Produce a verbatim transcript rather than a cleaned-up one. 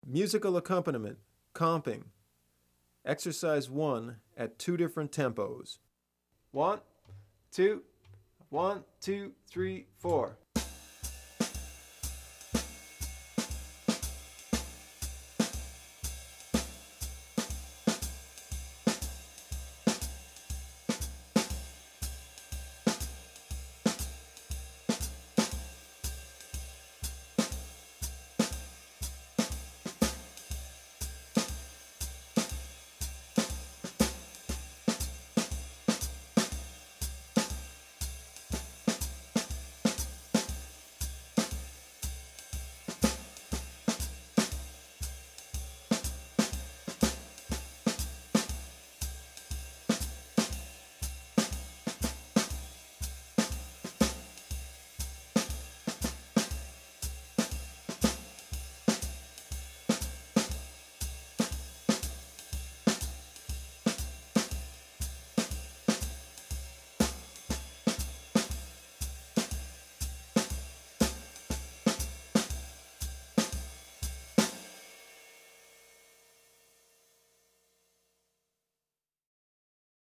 Musical accompaniment, comping. Exercise one at two different tempos. One, two, one, two, three, four.